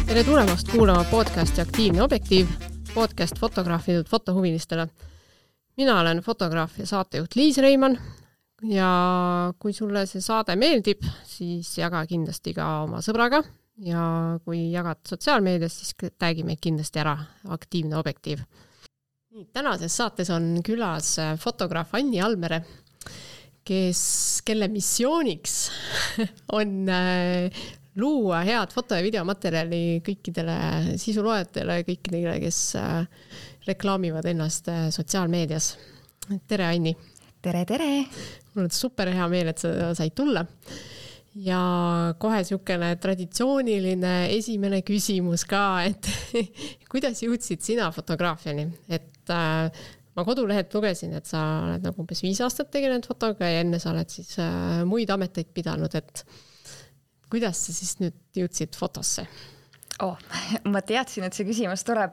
Tere tulemast kuulama podcasti Aktiivne objektiiv, podcast fotograafidelt fotohuvilistele. Mina olen fotograaf ja saatejuht Liis Reimann ja kui sulle see saade meeldib, siis jaga kindlasti ka oma sõbraga ja kui jagad sotsiaalmeedias, siis tagi meid kindlasti ära Aktiivne objektiiv. Tänases saates on külas fotograaf Anni Almere, kelle missiooniks on luua head foto- ja videomaterjali kõikidele sisuloojatele, kõikidele, kes reklaamivad ennast sotsiaalmeedias. Tere, Anni! Tere! Mul on super hea meel, et sa said tulla. Ja kohe niisugune traditsiooniline esimene küsimus ka, et kuidas jõudsid sina fotograafiani? Et ma kodulehelt lugesin, et sa oled nagu umbes 5 aastat tegelenud fotoga ja enne sa oled siis muid ameteid pidanud, et kuidas sa siis nüüd jõudsid fotosse? Ma teadsin, et see küsimus tuleb.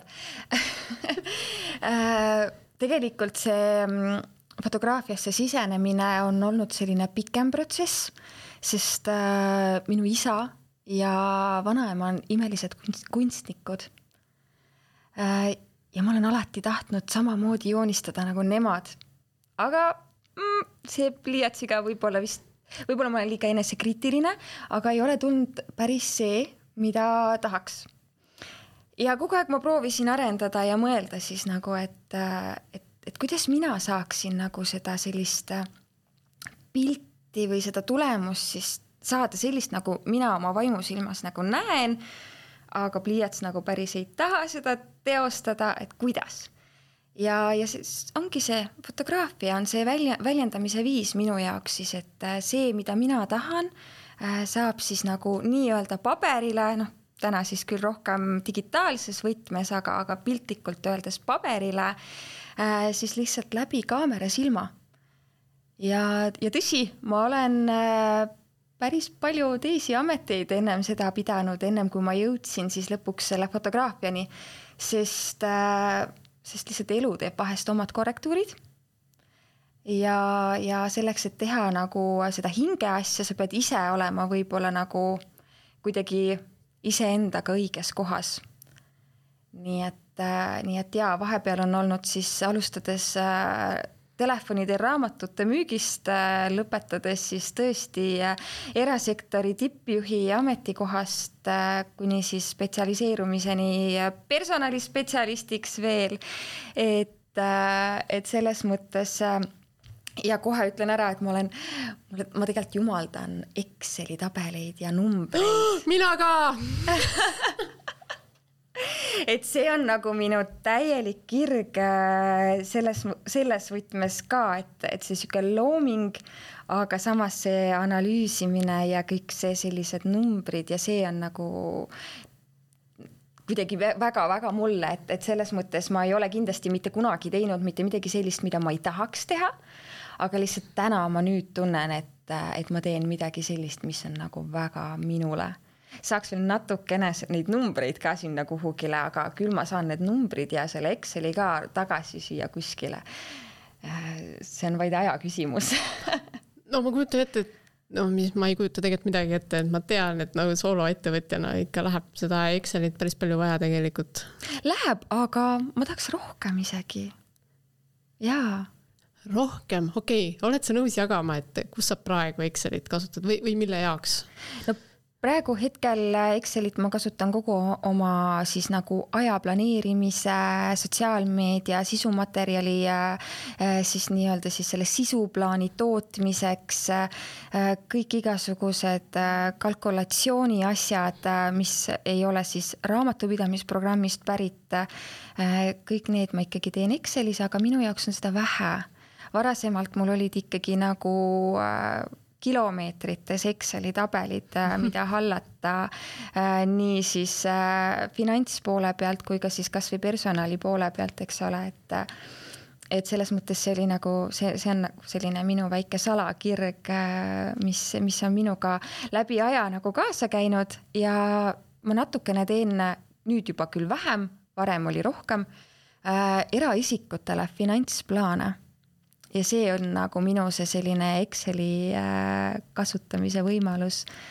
Tegelikult see fotograafiasse sisenemine on olnud selline pikem protsess, sest minu isa ja vanaema on imelised kunstnikud. Ja ma olen alati tahtnud samamoodi joonistada nagu nemad. Aga see pliiatsiga võib-olla ma olen liiga enesekriitiline, aga ei ole tulnud päris see, mida tahaks. Ja kogu aeg ma proovisin arendada ja mõelda siis nagu, et kuidas mina saaksin nagu seda sellist pilti või seda tulemust siis saada sellist, nagu mina oma vaimusilmas nagu näen, aga pliiats nagu päris ei taha seda teostada, et kuidas. Ja siis ongi see fotograafia, on see väljendamise viis minu jaoks siis, et see, mida mina tahan, saab siis nagu nii-öelda paberile, täna siis küll rohkem digitaalses võtmes, aga piltlikult öeldes paberile, siis lihtsalt läbi kaamera silma. Ja tõsi, ma olen päris palju teisi ameteid ennem seda pidanud, ennem kui ma jõudsin siis lõpuks selle fotograafiani, sest lihtsalt elu teeb vahest omad korrektuurid. Ja selleks, et teha nagu seda hingeasja, sa pead ise olema võib-olla nagu kuidagi iseendaga õiges kohas. Nii et jaa, vahepeal on olnud siis alustades telefonide raamatute müügist, lõpetades siis tõesti erasektori tippjuhi ametikohast kuni siis spetsialiseerumiseni personalispetsialistiks veel. Et selles mõttes ja kohe ütlen ära, et ma tegelikult jumaldan Exceli tabeleid ja numbreid. Mina ka! Et see on nagu minu täielik kirg selles võtmes ka, et see siuke looming, aga samas see analüüsimine ja kõik see sellised numbrid ja see on nagu kuidagi väga-väga mulle, et selles mõttes ma ei ole kindlasti mitte kunagi teinud mitte midagi sellist, mida ma ei tahaks teha, aga lihtsalt täna ma nüüd tunnen, et ma teen midagi sellist, mis on nagu väga minule. Saaks veel natukene neid numbreid ka sinna kuhugile, aga küll ma saan need numbrid ja selle Exceli ka tagasi siia kuskile. See on vaid aja küsimus. Ma kujutan ette, mis ma ei kujuta tegelikult midagi ette, et ma tean, et nagu sooloettevõtjana ikka läheb seda Excelit päris palju vaja tegelikult. Läheb, aga ma tahaks rohkem isegi. Jaa. Rohkem, okei. Oled sa nõus jagama, et kus sa praegu Excelit kasutad või mille jaoks? Praegu hetkel Excelit ma kasutan kogu oma siis nagu aja planeerimise, sotsiaalmeedia, sisumaterjali siis nii-öelda siis selle sisuplaani tootmiseks, kõik igasugused kalkulatsiooni asjad, mis ei ole siis raamatupidamisprogrammist pärit, kõik need ma ikkagi teen Excelis, aga minu jaoks on seda vähe. Varasemalt mul olid ikkagi nagu kilomeetrites Exceli tabelid, mida hallata nii siis finantspoole pealt kui ka siis kas või personali poole pealt, eks ole, et selles mõttes see oli nagu, see on selline minu väike salakirg, mis on minuga läbi aja nagu kaasa käinud ja ma natukene teen nüüd juba küll vähem, varem oli rohkem, eraisikutele finantsplaane. Ja see on nagu minu see selline Exceli kasutamise võimalus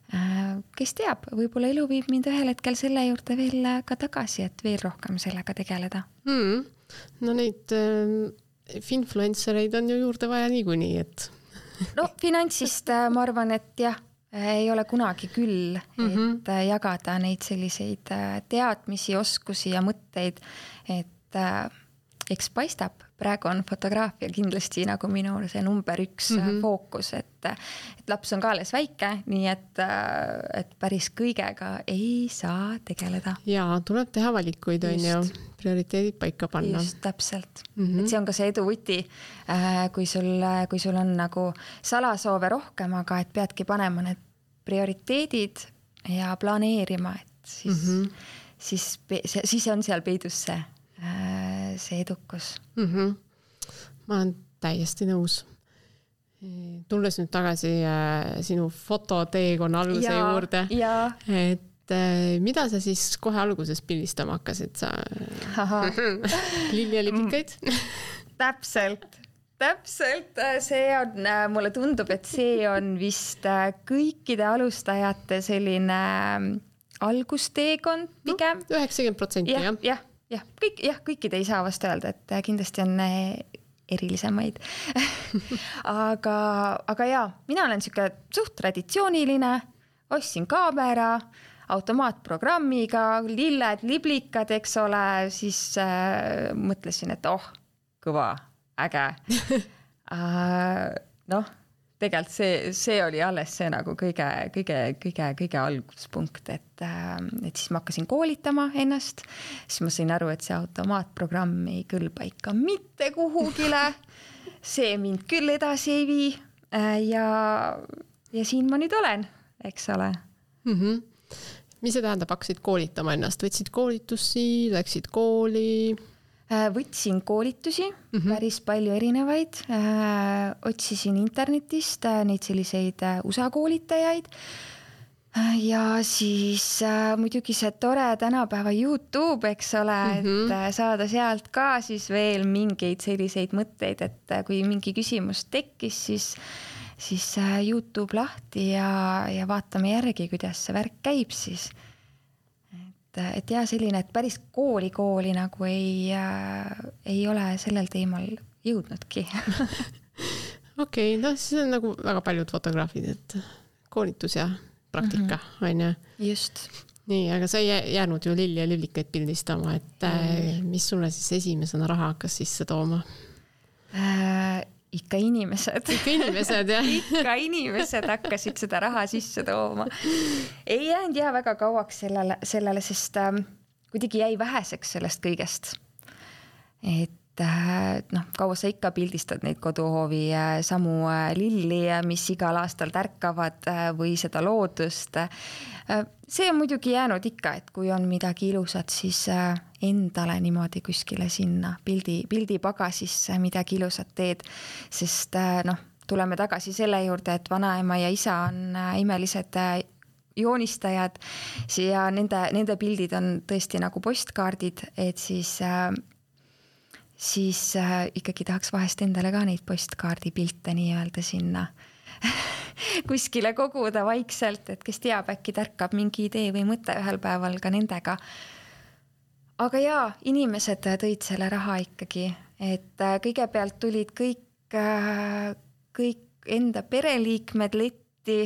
kes teab, võib-olla elu viib mind ühel hetkel selle juurde veel ka tagasi, et veel rohkem sellega tegeleda. No neid finfluencereid on ju juurde vaja niikuinii, et... No finantsist ma arvan, et jah, ei ole kunagi küll, et jagada neid selliseid teadmisi, oskusi ja mõtteid, et eks paistab, praegu on fotograafia kindlasti nagu minu see number 1 fookus, et laps on ka alles väike, nii et päris kõigega ei saa tegeleda. Jaa, tuleb teha valikuid, on ju, prioriteedid paika panna. Just, täpselt. Et see on ka see edu võti, kui sul on nagu salasoove rohkem, aga et peadki panema need prioriteedid ja planeerima, et siis on seal peidus see edukus. Ma olen täiesti nõus. Tulles nüüd tagasi sinu fototeekonna alguse juurde, et mida sa siis kohe alguses pildistama hakkasid? Sa liljalipikaid? Täpselt. See on, mulle tundub, et see on vist kõikide alustajate selline algusteekond pigem. 90%, jah. Kõikide ei saa vast öelda, et kindlasti on erilisemaid. aga jaa, mina olen siuke suht traditsiooniline, ostsin kaamera, automaatprogrammiga, lilled, liblikad, eks ole, siis mõtlesin, et kõva, äge. Tegelikult see oli alles see nagu kõige alguspunkt, et siis ma hakkasin koolitama ennast, siis ma sain aru, et see automaatprogramm ei kõlba ikka mitte kuhugile, see mind küll edasi ei vii ja siin ma nüüd olen, eks ole. Mis see tähendab, hakkasid koolitama ennast? Võtsid koolitusi, läksid kooli? Võtsin koolitusi, päris palju erinevaid, otsisin internetist neid selliseid USA koolitajaid ja siis muidugi see tore tänapäeva YouTube, eks ole, et saada sealt ka siis veel mingeid selliseid mõtteid, et kui mingi küsimus tekkis, siis YouTube lahti ja vaatame järgi, kuidas see värk käib siis. Et jah, selline, et päris kooli nagu ei ole sellel teemal jõudnudki. Okei, siis on nagu väga paljud fotograafid, et koolitus ja praktika, on ju. Just. Nii, aga sa ei jäänud ju lilli ja lillikaid pildistama, et mis sulle siis esimesena raha hakkas sisse tooma? Ikka inimesed, jah. Ikka inimesed hakkasid seda raha sisse tooma. Ei jäänud väga kauaks sellele, sest kuidagi jäi väheseks sellest kõigest. Et kaua sa ikka pildistad neid koduhoovi samu lilli, mis igal aastal tärkavad või seda loodust. See on muidugi jäänud ikka, et kui on midagi ilusat, siis endale niimoodi kuskile sinna pildi pagasisse midagi ilusat teed, sest tuleme tagasi selle juurde, et vanaema ja isa on imelised joonistajad ja nende pildid on tõesti nagu postkaardid, et siis ikkagi tahaks vahest endale ka neid postkaardi pilte nii-öelda sinna kuskile koguda vaikselt, et kes teab, äkki tärkab mingi idee või mõte ühel päeval ka nendega. Aga jaa, inimesed tõid selle raha ikkagi, et kõigepealt tulid kõik enda pereliikmed letti,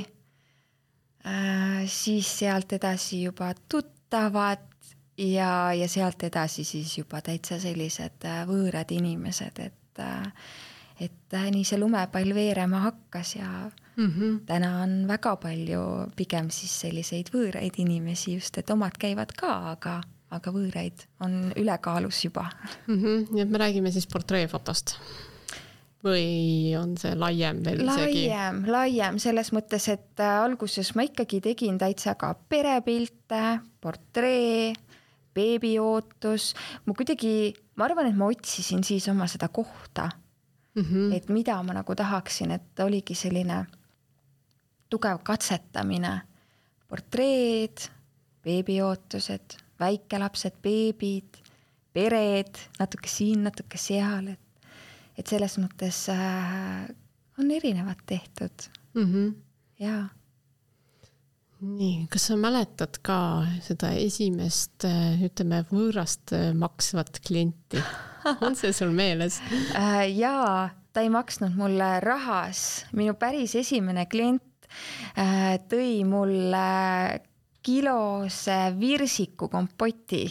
siis sealt edasi juba tuttavad ja sealt edasi siis juba täitsa sellised võõrad inimesed, et nii see lumepall veerema hakkas ja täna on väga palju pigem siis selliseid võõraid inimesi just, et omad käivad ka, aga võõraid on ülekaalus juba. Nii et me räägime siis portreefotost või on see laiem veel isegi? Laiem selles mõttes, et alguses ma ikkagi tegin täitsa ka perepilte, portree, beebiootus. Ma arvan, et ma otsisin siis oma seda kohta, et mida ma nagu tahaksin, et oligi selline tugev katsetamine, portreed, beebiootused, väikelapsed, beebid, pered, natuke siin, natuke seal, et selles mõttes on erinevad tehtud. Jaa. Nii, kas sa mäletad ka seda esimest, ütleme, võõrast maksvat klienti? On see sul meeles? Jaa, ta ei maksnud mulle rahas. Minu päris esimene klient tõi mulle kilose virsiku kompoti.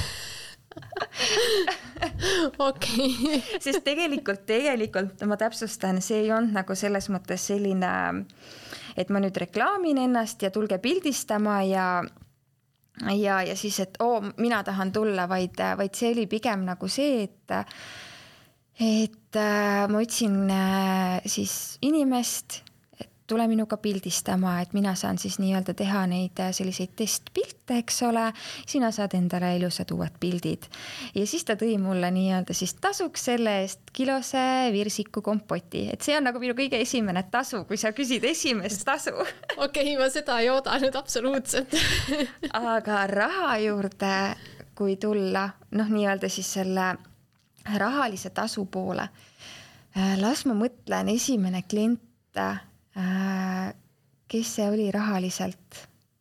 Okei. Sest tegelikult ma täpsustan, see ei olnud nagu selles mõttes selline, et ma nüüd reklaamin ennast ja tulge pildistama ja siis, et mina tahan tulla, vaid see oli pigem nagu see, et ma ütlesin siis inimest, et tule minuga pildistama, et mina saan siis nii-öelda teha neid selliseid testpilte, eks ole, sina saad endale ilusad uued pildid. Ja siis ta tõi mulle nii-öelda siis tasuks selle eest kilose virsiku kompoti, et see on nagu minu kõige esimene tasu, kui sa küsid esimest tasu. Okei, ma seda ei oodanud absoluutselt. Aga raha juurde, kui tulla, nii-öelda siis selle rahalise tasu poole, las ma mõtlen esimene klient, kes see oli rahaliselt?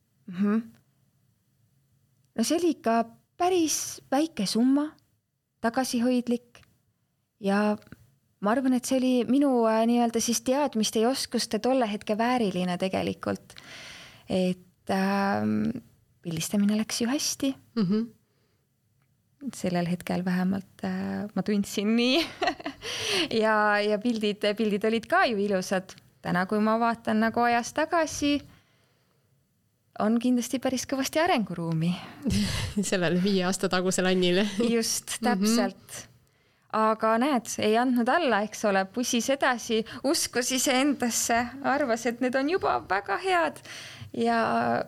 No see oli ikka päris väike summa, tagasihoidlik ja ma arvan, et see oli minu nii-öelda siis teadmiste ja oskuste tolle hetke vääriline tegelikult. Et pildistamine läks ju hästi. Sellel hetkel vähemalt ma tundsin nii ja pildid olid ka ju ilusad. Täna, kui ma vaatan nagu ajas tagasi, on kindlasti päris kõvasti arenguruumi. Sellele 5 aasta tagusel Annile. Just, täpselt. Aga näed, ei andnud alla, eks ole, pussis edasi, uskus ise endasse, arvas, et need on juba väga head. Ja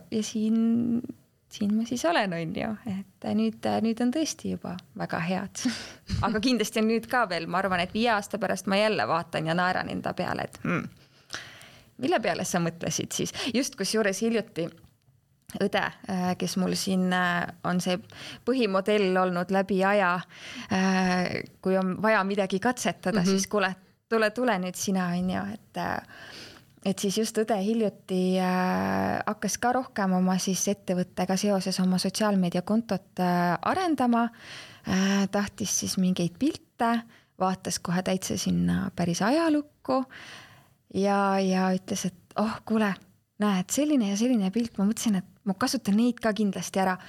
siin ma siis olen, on ju, et nüüd on tõesti juba väga head. Aga kindlasti on nüüd ka veel, ma arvan, et 5 aasta pärast ma jälle vaatan ja naeran enda peale, et mille peale sa mõtlesid siis? Just kus juures hiljuti õde, kes mul siin on see põhimodell olnud läbi aja, kui on vaja midagi katsetada, siis kuule, tule nüüd sina, on ju, et siis just õde hiljuti hakkas ka rohkem oma siis ettevõttega seoses oma sotsiaalmeediakontot arendama, tahtis siis mingeid pilte, vaatas kohe täitsa sinna päris ajalukku ja ütles, et kuule, näed, selline ja selline pilt, ma mõtlesin, et ma kasutan neid ka kindlasti ära.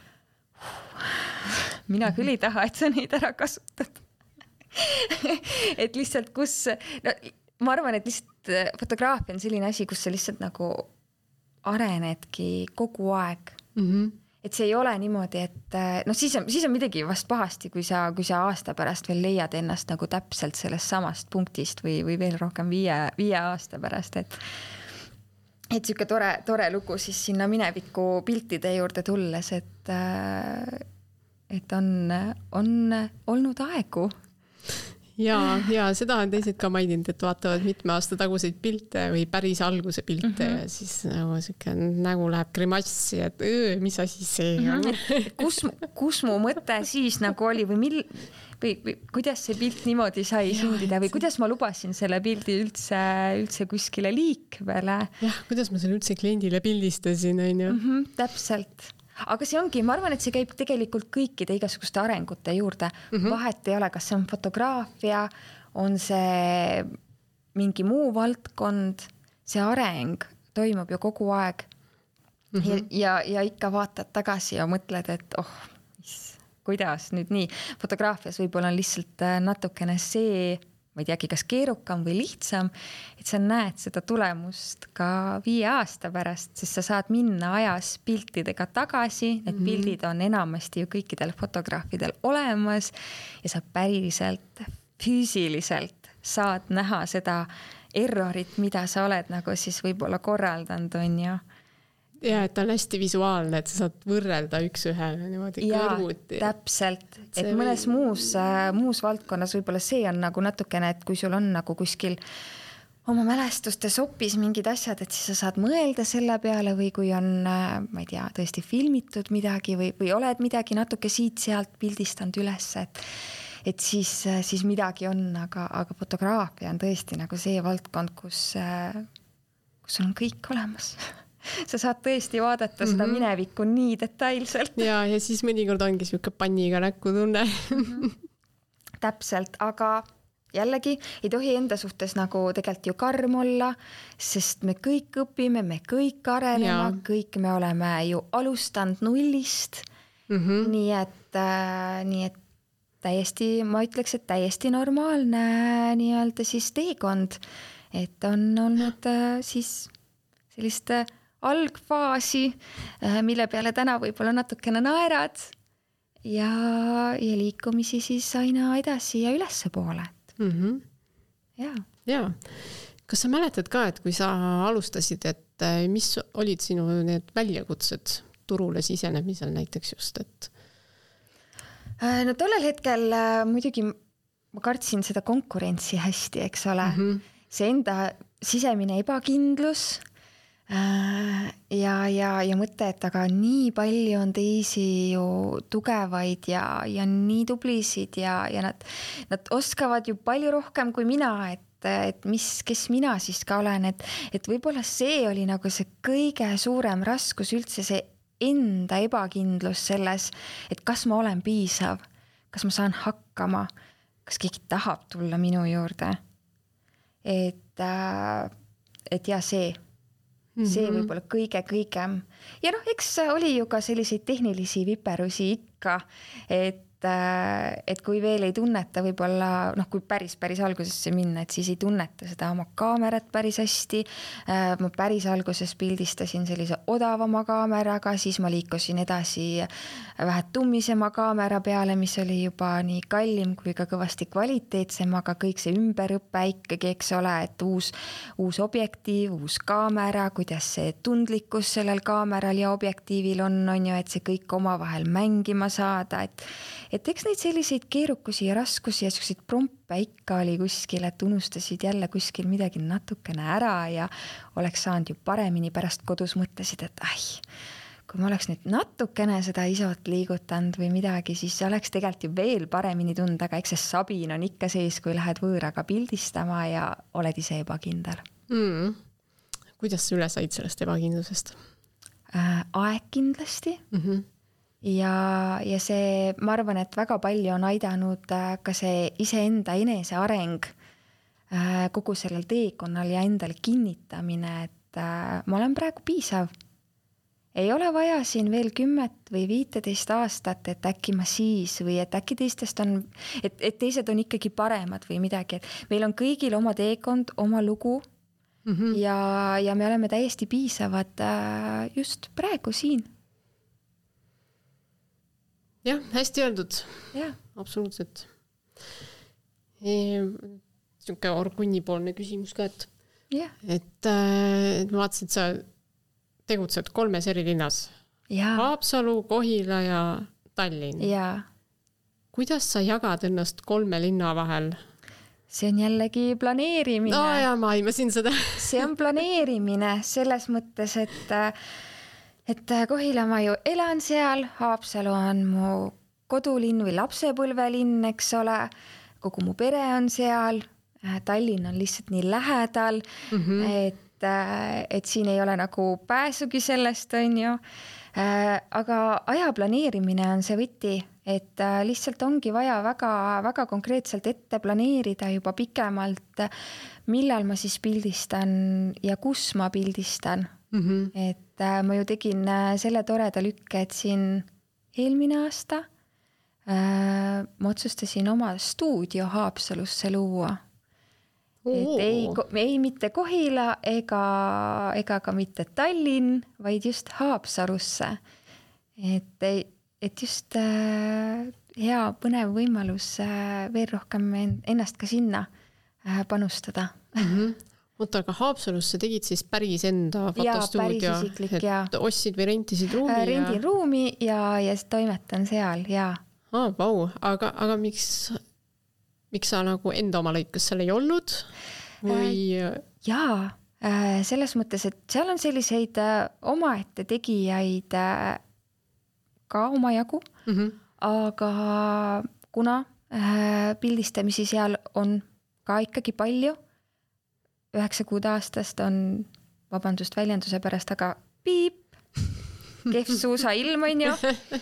Mina küll ei taha, et sa neid ära kasutad. Et lihtsalt ma arvan, et lihtsalt fotograafia on selline asi, kus sa lihtsalt nagu arenedki kogu aeg. Et see ei ole niimoodi, et siis on midagi vast pahasti, kui sa aasta pärast veel leiad ennast nagu täpselt sellest samast punktist või veel rohkem 5 aasta pärast, et siuke tore lugu siis sinna mineviku piltide juurde tulles, et on olnud aegu. Ja seda on teised ka maininud, et vaatavad mitme aasta taguseid pilte või päris alguse pilte ja siis nagu siuke nägu läheb grimassi, et mis asi see on. Kus mu mõte siis nagu oli või kuidas see pilt niimoodi sai sündida või kuidas ma lubasin selle pildi üldse kuskile liikvele. Jah, kuidas ma selle üldse kliendile pildistasin, on ju. Täpselt. Aga see ongi, ma arvan, et see käib tegelikult kõikide igasuguste arengute juurde. Vahet ei ole, kas see on fotograafia, on see mingi muu valdkond, see areng toimub ju kogu aeg. Ja ikka vaatad tagasi ja mõtled, et kuidas nüüd nii. Fotograafias võib-olla on lihtsalt natukene see, ma ei teagi, kas keerukam või lihtsam, et sa näed seda tulemust ka 5 aasta pärast, sest sa saad minna ajas piltidega tagasi, need pildid on enamasti ju kõikidel fotograafidel olemas ja sa päriselt füüsiliselt saad näha seda errorit, mida sa oled nagu siis võib-olla korraldanud, on ju. Ja, et ta on hästi visuaalne, et sa saad võrrelda üks ühele niimoodi kõrvuti. Ja, täpselt. Et mõnes muus valdkonnas võib-olla see on nagu natukene, et kui sul on nagu kuskil oma mälestustes hoopis mingid asjad, et siis sa saad mõelda selle peale või kui on, ma ei tea, tõesti filmitud midagi või oled midagi natuke siit-sealt pildistanud üles, et siis midagi on, aga fotograafia on tõesti nagu see valdkond, kus sul on kõik olemas. sa saad tõesti vaadata seda minevikku nii detailselt. ja siis mõnikord ongi siuke panniga näkku tunne. Täpselt, aga jällegi ei tohi enda suhtes nagu tegelikult ju karm olla, sest me kõik õpime, me kõik arenema, kõik me oleme ju alustanud nullist. Nii et täiesti, ma ütleks, et täiesti normaalne nii-öelda siis teekond, et on olnud siis sellist algfaasi, mille peale täna võib-olla natukene naerad ja liikumisi siis aina edasi ja ülesse poole. Ja. Kas sa mäletad ka, et kui sa alustasid, et mis olid sinu need väljakutsed turule sisenemisel näiteks just, et? No tollel hetkel muidugi ma kartsin seda konkurentsi hästi, eks ole. See enda sisemine ebakindlus ja mõte, et aga nii palju on teisi ju tugevaid ja nii tublisid ja nad oskavad ju palju rohkem kui mina, et kes mina siis ka olen, et võib-olla see oli nagu see kõige suurem raskus üldse, see enda ebakindlus selles, et kas ma olen piisav, kas ma saan hakkama, kas keegi tahab tulla minu juurde. Et ja see võib-olla kõigem. Ja eks oli ju ka selliseid tehnilisi viperusi ikka, et kui veel ei tunneta võib-olla, kui päris algusesse minna, et siis ei tunneta seda oma kaamerat päris hästi. Ma päris alguses pildistasin sellise odavama kaameraga, siis ma liikusin edasi vähe tummisema kaamera peale, mis oli juba nii kallim kui ka kõvasti kvaliteetsem, aga kõik see ümberõppe ikkagi, eks ole, et uus objektiiv, uus kaamera, kuidas see tundlikkus sellel kaameral ja objektiivil on ju, et see kõik omavahel mängima saada, et eks neid selliseid keerukusi ja raskusi ja selliseid prompe ikka oli kuskil, et unustasid jälle kuskil midagi natukene ära ja oleks saanud ju paremini pärast kodus mõtlesid, et kui ma oleks nüüd natukene seda isot liigutanud või midagi, siis oleks tegelikult ju veel paremini tunda, aga eks see sabin on ikka sees, kui lähed võõraga pildistama ja oled ise ebakindel. Kuidas sa üle said sellest ebakindlusest? Aeg kindlasti. Ja see, ma arvan, et väga palju on aidanud ka see iseenda enese areng kogu sellel teekonnal ja endale kinnitamine, et ma olen praegu piisav. Ei ole vaja siin veel 10 või 15 aastat, et äkki ma siis või et äkki teistest on, et teised on ikkagi paremad või midagi. Et meil on kõigil oma teekond, oma lugu ja me oleme täiesti piisavad just praegu siin. Jah, hästi öeldud. Ja. Absoluutselt. Siuke orgunnipoolne küsimus ka, et ma vaatasin, et sa tegutsed 3 eri linnas. Haapsalu, Kohila ja Tallinn. Ja. Kuidas sa jagad ennast 3 linna vahel? See on jällegi planeerimine. No ja ma aimasin seda. See on planeerimine selles mõttes, et Kohila ma ju elan seal, Haapsalu on mu kodulinn või lapsepõlvelinn, eks ole, kogu mu pere on seal, Tallinn on lihtsalt nii lähedal, et siin ei ole nagu pääsugi sellest, on ju. Aga aja planeerimine on see võti, et lihtsalt ongi vaja väga, väga konkreetselt ette planeerida juba pikemalt, millal ma siis pildistan ja kus ma pildistan. Et ma ju tegin selle toreda lükke, et siin eelmine aasta ma otsustasin oma stuudio Haapsalusse luua. Et ei mitte Kohila ega ka mitte Tallinn, vaid just Haapsalusse. Et just hea põnev võimalus veel rohkem ennast ka sinna panustada. Mutta aga Haapsalusse tegid siis päris enda fotostuudio, et ostsid või rentisid ruumi? Rendin ruumi ja toimetan seal, jaa. Vau, aga miks sa nagu enda oma lõikas seal ei olnud? Jaa, selles mõttes, et seal on selliseid omaette tegijaid ka oma jagu, aga kuna pildistamisi seal on ka ikkagi palju, 9 kuud aastast on, vabandust väljenduse pärast, aga piip, kehv suusailm on ju.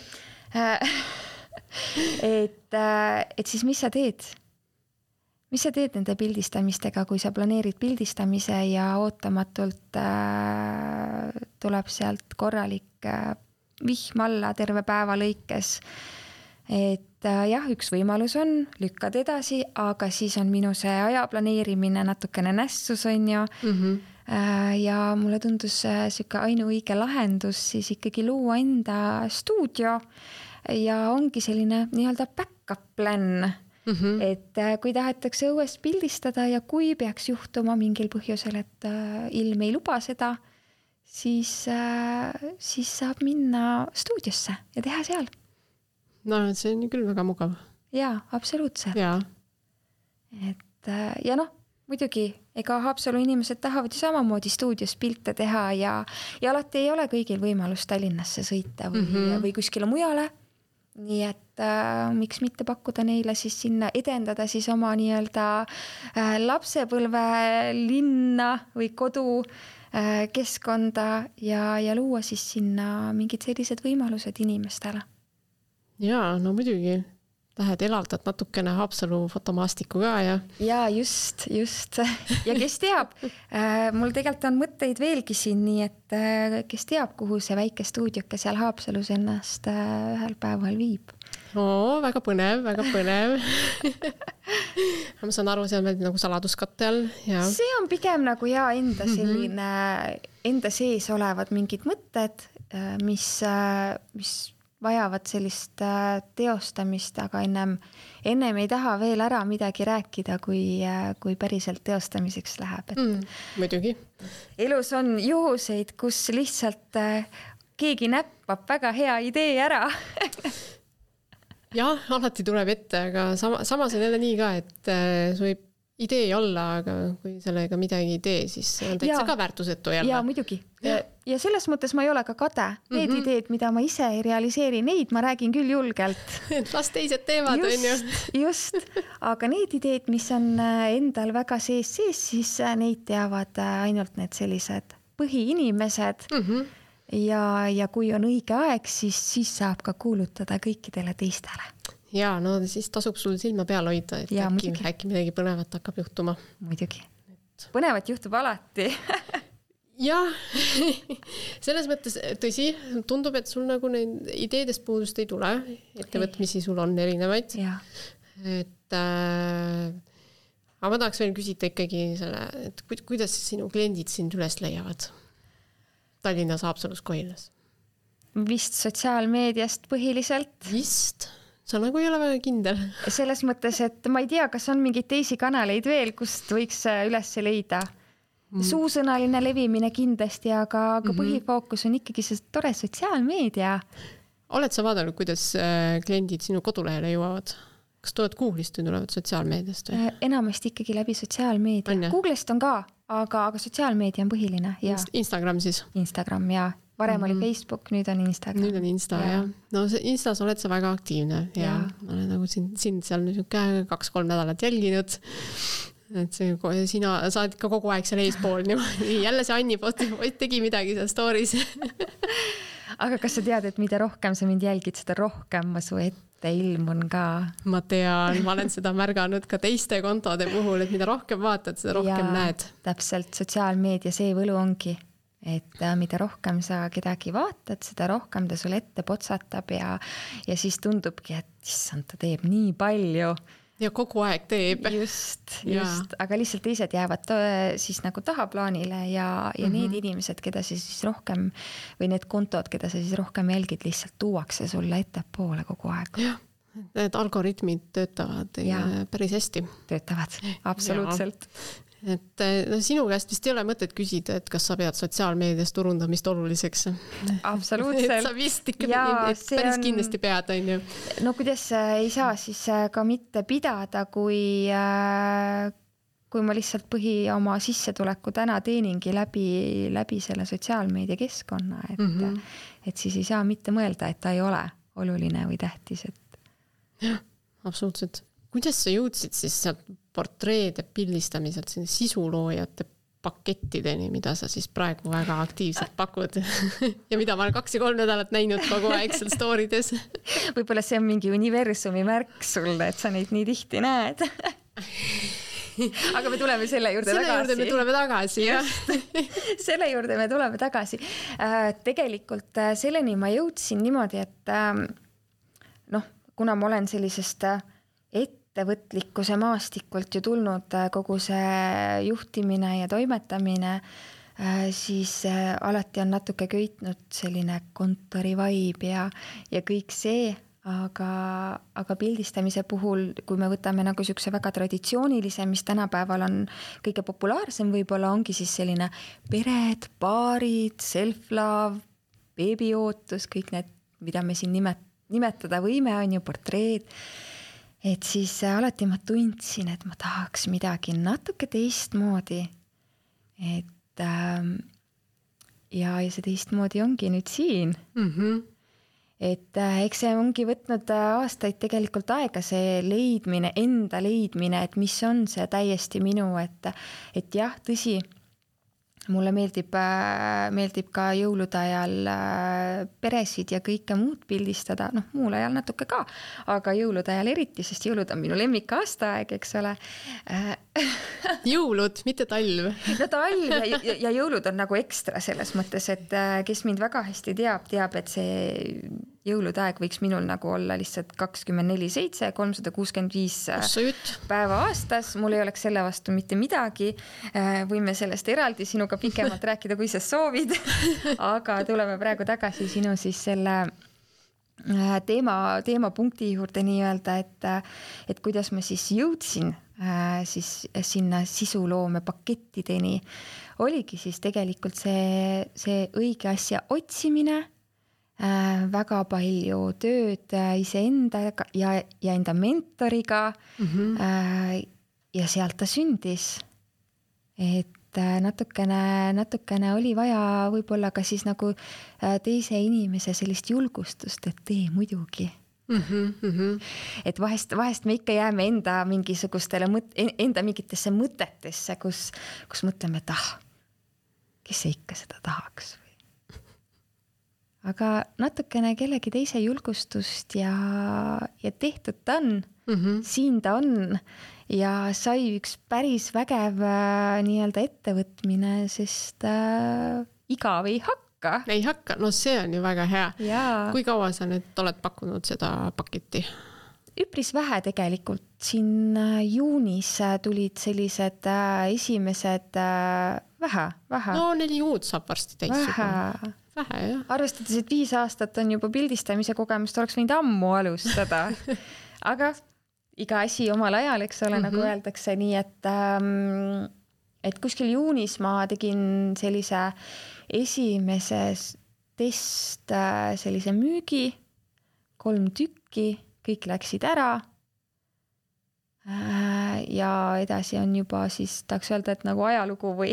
et siis mis sa teed? Mis sa teed nende pildistamistega, kui sa planeerid pildistamise ja ootamatult tuleb sealt korralik vihm alla terve päeva lõikes? Et jah, üks võimalus on, lükkad edasi, aga siis on minu see aja planeerimine natukene nässus on ju. Ja mulle tundus siuke ainuõige lahendus siis ikkagi luua enda stuudio ja ongi selline nii-öelda backup plan. Et kui tahetakse õuest pildistada ja kui peaks juhtuma mingil põhjusel, et ilm ei luba seda, siis saab minna stuudiosse ja teha seal. No see on küll väga mugav. Jaa, absoluutselt. Jaa. Et ja noh, muidugi, ega Haapsalu inimesed tahavad ju samamoodi stuudios pilte teha ja alati ei ole kõigil võimalus Tallinnasse sõita või kuskile mujale. Nii et miks mitte pakkuda neile siis sinna edendada siis oma nii-öelda lapsepõlve linna või kodu keskkonda ja luua siis sinna mingid sellised võimalused inimestele. Jaa, no muidugi. Lähed elavdad natukene Haapsalu fotomaastiku ka ja... Jaa, just. Ja kes teab, mul tegelikult on mõtteid veelgi siin, nii et kes teab, kuhu see väike stuudioke seal Haapsalus ennast ühel päeval viib. Väga põnev, väga põnev. Ma saan aru, see on veel nagu saladuskatte all. Ja. See on pigem nagu enda selline, enda sees olevad mingid mõtted, mis vajavad sellist teostamist, aga ennem ei taha veel ära midagi rääkida, kui päriselt teostamiseks läheb. Muidugi. Elus on juhuseid, kus lihtsalt keegi näppab väga hea idee ära. Jah, alati tuleb ette, aga samas on jälle nii ka, et su võib idee olla, aga kui sellega midagi ei tee, siis on täitsa ka väärtusetu jälle. Jaa, muidugi. Ja selles mõttes ma ei ole ka kade. Need ideed, mida ma ise ei realiseeri, neid ma räägin küll julgelt. Las teised teevad, on ju. Just. Aga need ideed, mis on endal väga sees, siis neid teavad ainult need sellised põhiinimesed. Ja kui on õige aeg, siis saab ka kuulutada kõikidele teistele. Jaa, no siis tasub sul silma peal hoida, et äkki midagi põnevat hakkab juhtuma. Muidugi. Põnevat juhtub alati. Jah, selles mõttes tõsi, tundub, et sul nagu neid ideedest puudust ei tule, ettevõtmisi sul on erinevaid. Ja. Et aga ma tahaks veel küsida ikkagi selle, et kuidas sinu kliendid sind üles leiavad Tallinnas, Haapsalus, Kohilas? Vist sotsiaalmeediast põhiliselt. Vist? Sa nagu ei ole väga kindel. Selles mõttes, et ma ei tea, kas on mingeid teisi kanaleid veel, kust võiks üles leida. Suusõnaline levimine kindlasti, aga põhifookus on ikkagi see tore sotsiaalmeedia. Oled sa vaadanud, kuidas kliendid sinu kodulehele jõuavad? Kas tulevad Google'ist või tulevad sotsiaalmeediast? Enamasti ikkagi läbi sotsiaalmeedia. Google'ist on ka, aga sotsiaalmeedia on põhiline. Ja. Instagram siis? Instagram, jaa. Varem oli Facebook, nüüd on Instagram. Nüüd on Insta, jah. No Instas oled sa väga aktiivne ja ma olen nagu sind seal 2-3 nädalat jälginud. Et sina saad ka kogu aeg seal eespool. Jälle see Anni tegi midagi seal stories. Aga kas sa tead, et mida rohkem sa mind jälgid, seda rohkem ma su ette ilmun ka? Ma tean, ma olen seda märganud ka teiste kontode puhul, et mida rohkem vaatad, seda rohkem näed. Täpselt, sotsiaalmeedia see võlu ongi. Et mida rohkem sa kedagi vaatad, seda rohkem ta sulle ette potsatab ja siis tundubki, et issand, ta teeb nii palju. Ja kogu aeg teeb. Just. Aga lihtsalt teised jäävad siis nagu tahaplaanile ja need inimesed, keda sa siis rohkem või need kontod, keda sa siis rohkem jälgid, lihtsalt tuuakse sulle ettepoole kogu aeg. Jah, need algoritmid töötavad päris hästi. Töötavad, absoluutselt. Et no, sinu käest vist ei ole mõtet küsida, et kas sa pead sotsiaalmeedias turundamist oluliseks. Absoluutselt. Sa vist ikka päris kindlasti pead, on ju. No kuidas ei saa siis ka mitte pidada, kui ma lihtsalt oma sissetuleku täna teeningi läbi selle sotsiaalmeedia keskkonna, et siis ei saa mitte mõelda, et ta ei ole oluline või tähtis. Jah, absoluutselt. Kuidas sa jõudsid siis sealt portreede pildistamiselt sinuloojate pakettideni, mida sa siis praegu väga aktiivselt pakud ja mida ma olen 2 ja 3 nädalat näinud kogu aeg seal storydes. Võib-olla see on mingi universumi märk sulle, et sa neid nii tihti näed. Aga me tuleme selle juurde tagasi. Selle juurde me tuleme tagasi. Tegelikult selleni ma jõudsin niimoodi, et kuna ma olen sellisest ettevõtlikkuse maastikult ju tulnud kogu see juhtimine ja toimetamine, siis alati on natuke köitnud selline kontori vibe ja kõik see, aga pildistamise puhul, kui me võtame nagu siukse väga traditsioonilise, mis tänapäeval on kõige populaarsem, võib-olla ongi siis selline pered, paarid, self-love, beebiootus, kõik need, mida me siin nimetada võime, on ju portreed. Et siis alati ma tundsin, et ma tahaks midagi natuke teistmoodi. Et ja see teistmoodi ongi nüüd siin. Et eks see ongi võtnud aastaid tegelikult aega, see enda leidmine, et mis on see täiesti minu, et jah, tõsi, mulle meeldib ka jõulude ajal peresid ja kõike muud pildistada, muul ajal natuke ka, aga jõulude ajal eriti, sest jõulud on minu lemmik aastaaeg, eks ole. Jõulud, mitte talv. No talv ja jõulud on nagu ekstra selles mõttes, et kes mind väga hästi teab, et see jõulude aeg võiks minul nagu olla lihtsalt 24/7, 365 päeva aastas. Mul ei oleks selle vastu mitte midagi. Võime sellest eraldi sinuga pikemalt rääkida, kui sa soovid. Aga tuleme praegu tagasi sinu siis selle teemapunkti juurde nii-öelda, et kuidas ma siis jõudsin siis sinna sisuloome pakettideni. Oligi siis tegelikult see õige asja otsimine, väga palju tööd iseendaga ja enda mentoriga ja sealt ta sündis. Et natukene oli vaja võib-olla ka siis nagu teise inimese sellist julgustust, et tee muidugi. Et vahest me ikka jääme enda mingitesse mõtetesse, kus mõtleme, et kes see ikka seda tahaks. Aga natukene kellegi teise julgustust ja tehtud ta on, siin ta on ja sai üks päris vägev nii-öelda ettevõtmine, sest igav ei hakka. Ei hakka, no see on ju väga hea. Ja. Kui kaua sa nüüd oled pakkunud seda paketti? Üpris vähe tegelikult. Siin juunis tulid sellised esimesed vähe. No 4 kuud saab varsti täis. Vähe, jah. Arvestades, et 5 aastat on juba pildistamise kogemust, oleks võinud ammu alustada. Aga iga asi omal ajal, eks ole, nagu öeldakse nii, et kuskil juunis ma tegin sellise esimeses test sellise müügi, 3 tükki, kõik läksid ära. Ja edasi on juba siis tahaks öelda, et nagu ajalugu või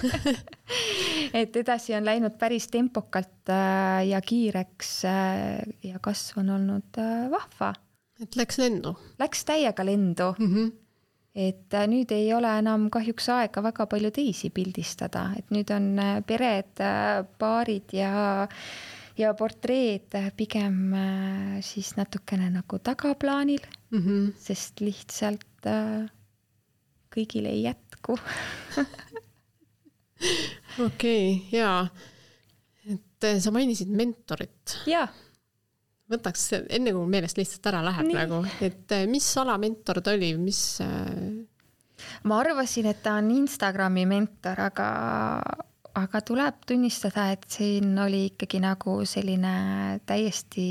et edasi on läinud päris tempokalt ja kiireks ja kasv on olnud vahva. Et läks lendu? Läks täiega lendu. Et nüüd ei ole enam kahjuks aega väga palju teisi pildistada, et nüüd on pered, paarid ja portreed pigem siis natukene nagu tagaplaanil, sest lihtsalt kõigil ei jätku. Okei, jaa. Et sa mainisid mentorit. Jaa. Võtaks enne kui meelest lihtsalt ära läheb praegu, et mis alamentor ta oli, mis... Ma arvasin, et ta on Instagrami mentor, aga tuleb tunnistada, et siin oli ikkagi nagu selline täiesti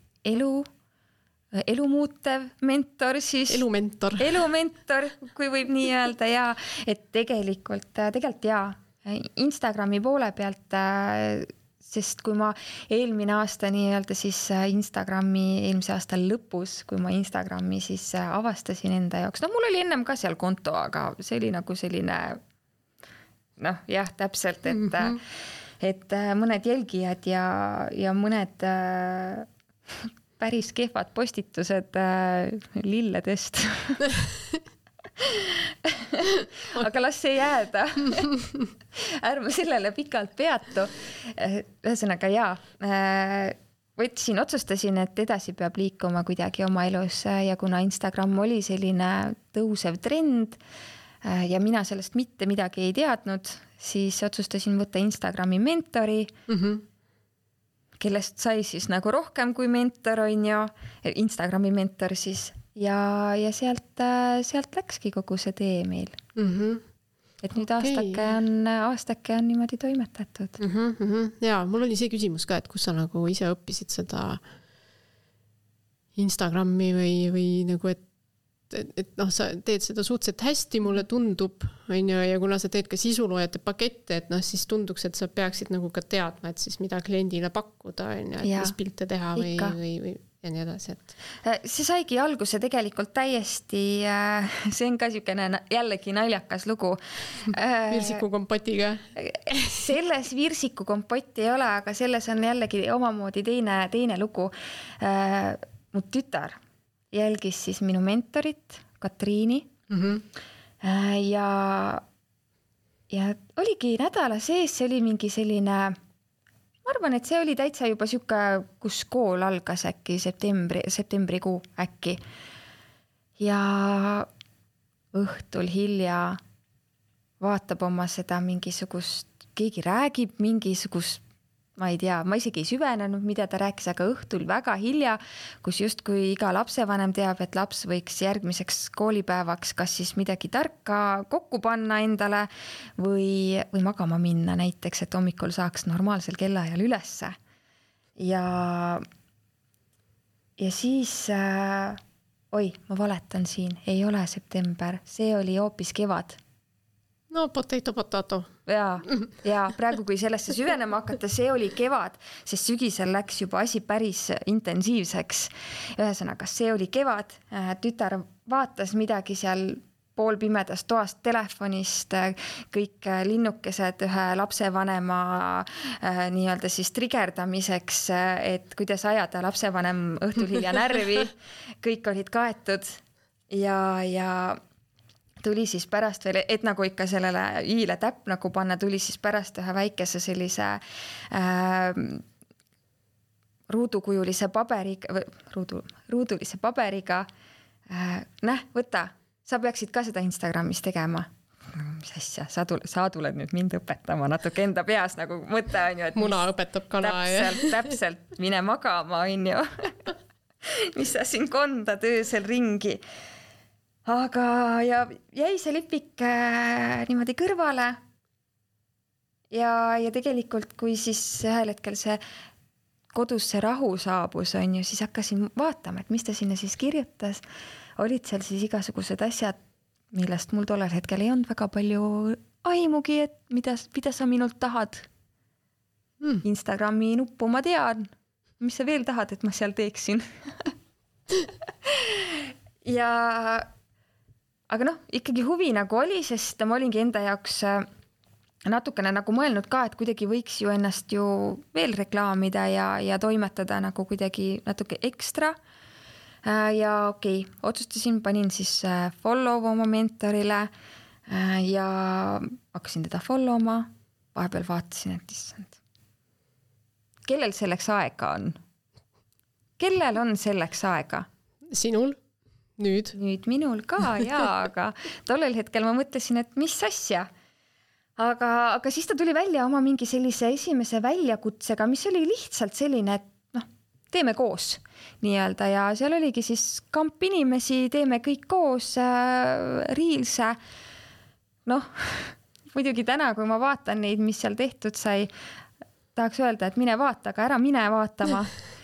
elumuutev mentor siis. Elumentor, kui võib nii öelda ja et tegelikult jaa, Instagrami poole pealt sest kui ma eelmine aasta nii-öelda siis eelmise aasta lõpus, kui ma Instagrami siis avastasin enda jaoks, mul oli ennem ka seal konto, aga see oli nagu selline jah, täpselt, et mõned jälgijad ja mõned päris kehvad postitused lilledest. aga las see jääda. Ärme sellele pikalt peatu. Ühesõnaga otsustasin, et edasi peab liikuma kuidagi oma elus ja kuna Instagram oli selline tõusev trend ja mina sellest mitte midagi ei teadnud, siis otsustasin võtta Instagrami mentori, kellest sai siis nagu rohkem kui mentor, on ju, Instagrami mentor siis, ja sealt läkski kogu see tee meil. Et nüüd aastake on niimoodi toimetatud. Ja, mul oli see küsimus ka, et kus sa nagu ise õppisid seda Instagrami või nagu, et noh, sa teed seda suhteliselt hästi, mulle tundub, on ju, ja kuna sa teed ka sisuloojate pakette, et noh, siis tunduks, et sa peaksid nagu ka teadma, et siis mida kliendile pakkuda, on ju, et mis pilte teha või ja nii edasi, et... See saigi alguse tegelikult täiesti, see on ka niisugune jällegi naljakas lugu. Virsikukompotiga? Selles virsikukompotti ei ole, aga selles on jällegi omamoodi teine lugu. Mu tütar jälgis siis minu mentorit, Katriini, ja oligi nädala sees, see oli mingi selline... Ma arvan, et see oli täitsa juba siuke, kus kool algas äkki septembrikuu äkki. Ja õhtul hilja vaatab oma seda mingisugust, keegi räägib mingisugust, ma ei tea, ma isegi ei süvenenud, mida ta rääkis, aga õhtul väga hilja, kus justkui iga lapsevanem teab, et laps võiks järgmiseks koolipäevaks kas siis midagi tarka kokku panna endale või magama minna näiteks, et hommikul saaks normaalsel kellaajal ülesse. Ja siis, ma valetan siin, ei ole september, see oli hoopis kevad. No, potato. Ja praegu, kui sellesse süvenema hakata, see oli kevad, sest sügisel läks juba asi päris intensiivseks. Ühesõnaga, see oli kevad, tütar vaatas midagi seal poolpimedas toast telefonist, kõik linnukesed ühe lapsevanema nii-öelda siis trigerdamiseks, et kuidas ajada lapsevanem õhtul hilja närvi, kõik olid kaetud ja tuli siis pärast veel, et nagu ikka sellele iile täpp nagu panna, tuli siis pärast ühe väikese sellise ruudukujulise paberiga, ruudulise paberiga. Võta, sa peaksid ka seda Instagramis tegema. Mis asja, sa tuled nüüd mind õpetama natuke enda peas nagu mõte on ju, et muna õpetab kala. Täpselt, mine magama on ju. Mis sa siin kondad öösel ringi. Aga jäi see lipik niimoodi kõrvale ja tegelikult, kui siis ühel hetkel see kodus see rahu saabus, on ju, siis hakkasin vaatama, et mis ta sinna siis kirjutas. Olid seal siis igasugused asjad, millest mul tollel hetkel ei olnud väga palju aimugi, et mida sa minult tahad. Instagrami nuppu ma tean. Mis sa veel tahad, et ma seal teeksin? Aga noh, ikkagi huvi nagu oli, sest ma olingi enda jaoks natukene nagu mõelnud ka, et kuidagi võiks ju ennast ju veel reklaamida ja toimetada nagu kuidagi natuke ekstra. Ja otsustasin, panin siis follow oma mentorile ja hakkasin teda followma. Vahepeal vaatasin, et issand. Kellel selleks aega on? Kellel on selleks aega? Sinul? Nüüd minul ka, aga tollel hetkel ma mõtlesin, et mis asja. Aga siis ta tuli välja oma mingi sellise esimese väljakutsega, mis oli lihtsalt selline, et teeme koos nii-öelda ja seal oligi siis kamp inimesi, teeme kõik koos, riilse. Muidugi täna, kui ma vaatan neid, mis seal tehtud sai, tahaks öelda, et mine vaata, aga ära mine vaatama.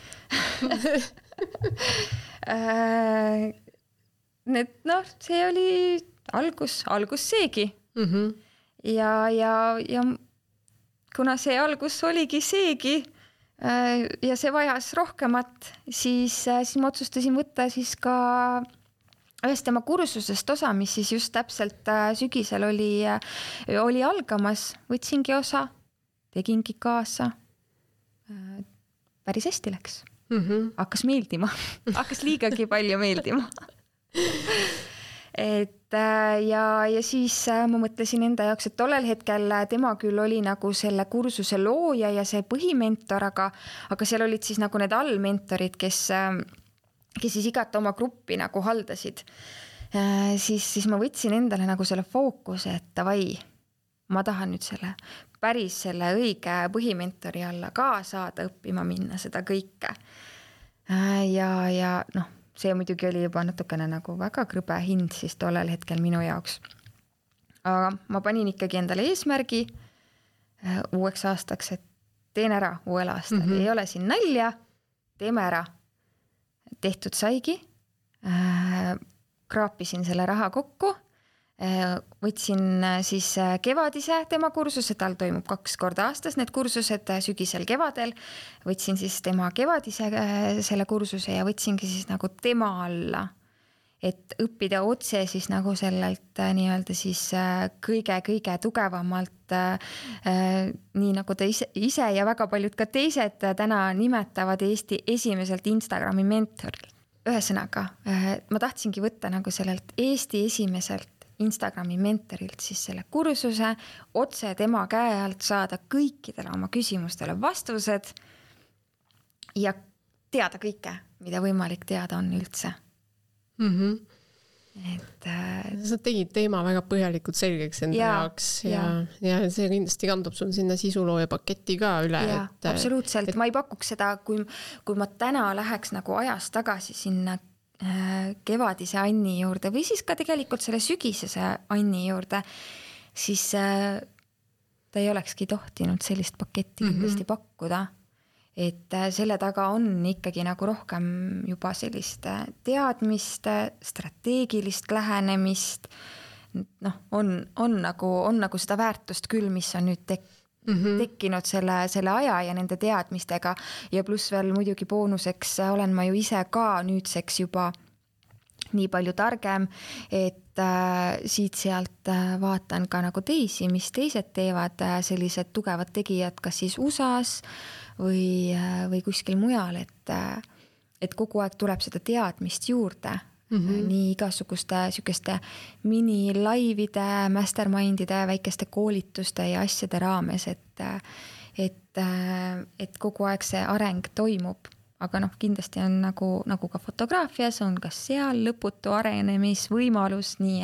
See oli algus seegi. Ja kuna see algus oligi seegi ja see vajas rohkemat, siis ma otsustasin võtta siis ka ühest tema kursusest osa, mis siis just täpselt sügisel oli algamas. Võtsingi osa, tegingi kaasa. Päris hästi läks. Hakkas meeldima. Hakkas liigagi palju meeldima. ja siis ma mõtlesin enda jaoks, et tollel hetkel tema küll oli nagu selle kursuse looja ja see põhimentor, aga seal olid siis nagu need allmentorid, kes siis igat oma gruppi nagu haldasid. Siis ma võtsin endale nagu selle fookuse, et davai, ma tahan nüüd selle õige põhimentori alla ka saada õppima minna seda kõike. Ja noh, see muidugi oli juba natukene nagu väga krõbe hind siis tollel hetkel minu jaoks. Aga ma panin ikkagi endale eesmärgi uueks aastaks, et teen ära uuel aastal. Ei ole siin nalja, teeme ära. Tehtud saigi, kraapisin selle raha kokku, võtsin siis kevadise tema kursuse, tal toimub 2 korda aastas need kursused sügisel kevadel, võtsin siis tema kevadise selle kursuse ja võtsingi siis nagu tema alla, et õppida otse siis nagu sellelt nii-öelda siis kõige tugevamalt, nii nagu ta ise ja väga paljud ka teised täna nimetavad Eesti esimeselt Instagrami mentorilt. Ühesõnaga, ma tahtsingi võtta nagu sellelt Eesti esimeselt Instagrami mentorilt siis selle kursuse, otse tema käe alt saada kõikidele oma küsimustele vastused ja teada kõike, mida võimalik teada on üldse. Sa tegid teema väga põhjalikult selgeks enda jaoks ja see kindlasti kandub sul sinna sisulooja paketti ka üle. Absoluutselt, ma ei pakuks seda, kui ma täna läheks nagu ajas tagasi sinna kevadise Anni juurde või siis ka tegelikult selle sügisese Anni juurde, siis ta ei olekski tohtinud sellist paketti kindlasti pakkuda. Et selle taga on ikkagi nagu rohkem juba sellist teadmist, strateegilist lähenemist, on nagu seda väärtust küll, mis on nüüd tekkinud selle aja ja nende teadmistega ja pluss veel muidugi boonuseks olen ma ju ise ka nüüdseks juba nii palju targem, et siit-sealt vaatan ka nagu teisi, mis teised teevad, sellised tugevad tegijad, kas siis USAs või kuskil mujal, et kogu aeg tuleb seda teadmist juurde. Nii igasuguste sükeste mini-laivide, mastermindide, väikeste koolituste ja asjade raames, et kogu aeg see areng toimub. Aga kindlasti on nagu ka fotograafias on ka seal lõputu arenemisvõimalus, nii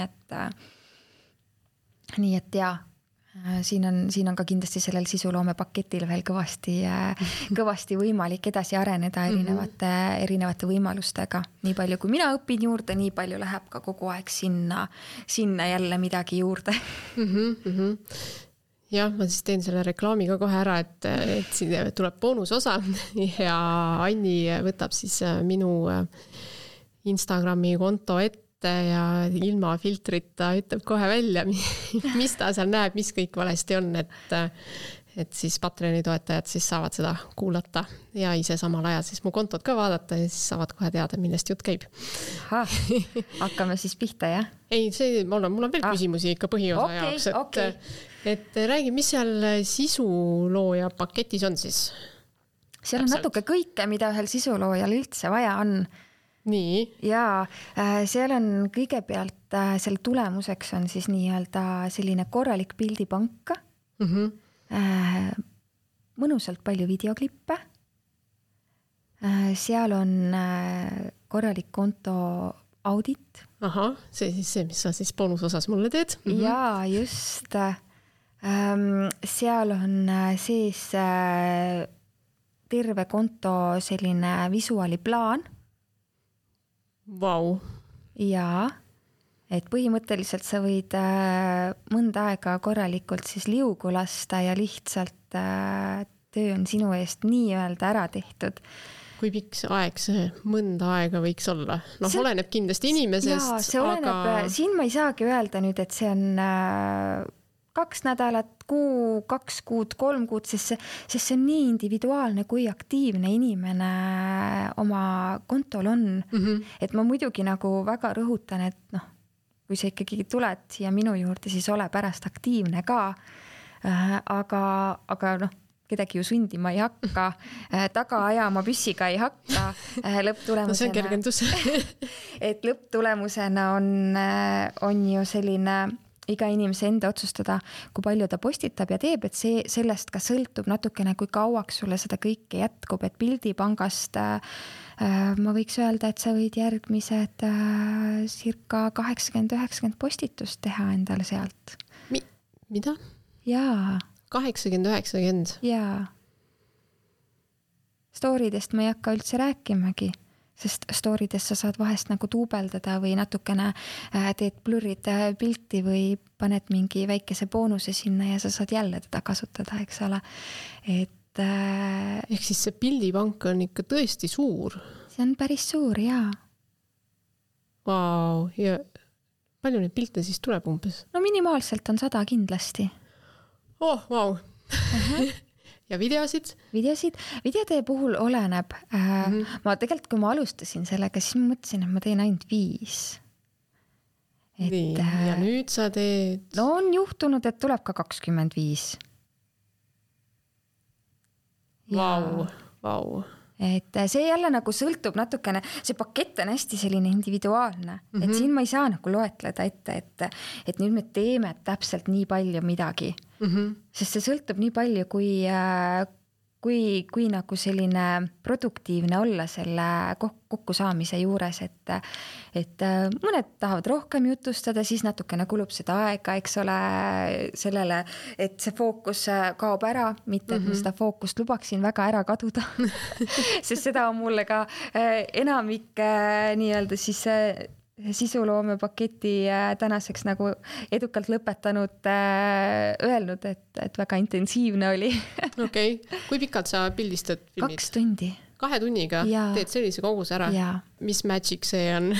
et jaa, siin on ka kindlasti sellel sisuloome paketil veel kõvasti võimalik edasi areneda erinevate võimalustega. Nii palju, kui mina õpin juurde, nii palju läheb ka kogu aeg sinna jälle midagi juurde. Jah, ma siis teen selle reklaami ka kohe ära, et siin tuleb boonusosa ja Anni võtab siis minu Instagrami konto ette ja ilma filtrita ütleb kohe välja, mis ta seal näeb, mis kõik valesti on, et siis Patreoni toetajad siis saavad seda kuulata ja ise samal ajal siis mu kontot ka vaadata ja siis saavad kohe teada, millest jutt käib. Hakkame siis pihta, jah? Ei, mul on veel küsimusi ikka põhiosa jaoks, et räägi, mis seal sisulooja paketis on siis? Seal on natuke kõike, mida ühel sisuloojal üldse vaja on. Nii. Ja seal on kõigepealt selle tulemuseks on siis nii-öelda selline korralik pildipank, mõnusalt palju videoklippe, seal on korralik konto audit. Aha, see siis see, mis sa siis boonusosas mulle teed. Jaa, just. Seal on sees terve konto selline visuaaliplaan. Vau. Jaa, et põhimõtteliselt sa võid mõnda aega korralikult siis liugu lasta ja lihtsalt töö on sinu eest nii-öelda ära tehtud. Kui pikk see aeg see mõnda aega võiks olla? Oleneb kindlasti inimesest. Jaa, see oleneb, siin ma ei saagi öelda nüüd, et see on 2 nädalat, kuu, 2 kuud, 3 kuud, sest see on nii individuaalne, kui aktiivne inimene oma kontol on. Et ma muidugi nagu väga rõhutan, et kui sa ikkagi tuled siia minu juurde, siis ole pärast aktiivne ka. Aga kedagi ju sundima ei hakka, taga ajama püssiga ei hakka, lõpptulemusena... No see on kergendus. Et lõpptulemusena on ju selline iga inimese enda otsustada, kui palju ta postitab ja teeb, et see sellest ka sõltub natukene, kui kauaks sulle seda kõike jätkub, et Pildipangast ma võiks öelda, et sa võid järgmised circa 80-90 postitust teha endale sealt. Mida? Jaa. 80-90? Jaa. Storidest ma ei hakka üldse rääkimagi, sest storidest sa saad vahest nagu tuubeldada või natukene teed blurrid pilti või paned mingi väikese boonuse sinna ja sa saad jälle teda kasutada, eks ole. Et... Ehk siis see Pildipank on ikka tõesti suur? See on päris suur, jaa. Vau, ja palju neid pilte siis tuleb umbes? No minimaalselt on 100 kindlasti. Oh, vau. Ja videosid? Videode puhul oleneb. Ma tegelikult, kui ma alustasin sellega, siis ma mõtlesin, et ma teen ainult 5. Nii, ja nüüd sa teed... No on juhtunud, et tuleb ka 25. Vau. Et see jälle nagu sõltub natukene, see pakett on hästi selline individuaalne, et siin ma ei saa nagu loetleda ette, et nüüd me teeme täpselt nii palju midagi, sest see sõltub nii palju, kui nagu selline produktiivne olla selle kokkusaamise juures, et mõned tahavad rohkem jutustada, siis natukene kulub seda aega, eks ole, sellele, et see fookus kaob ära, mitte et ma seda fookust lubaksin väga ära kaduda, sest seda on mulle ka enamik nii-öelda siis sisuloome paketi tänaseks nagu edukalt lõpetanud öelnud, et väga intensiivne oli. Okei. Kui pikalt sa pildistad filmid? 2 tundi. 2 tunniga teed sellise koguse ära? Ja. Mis magic see on?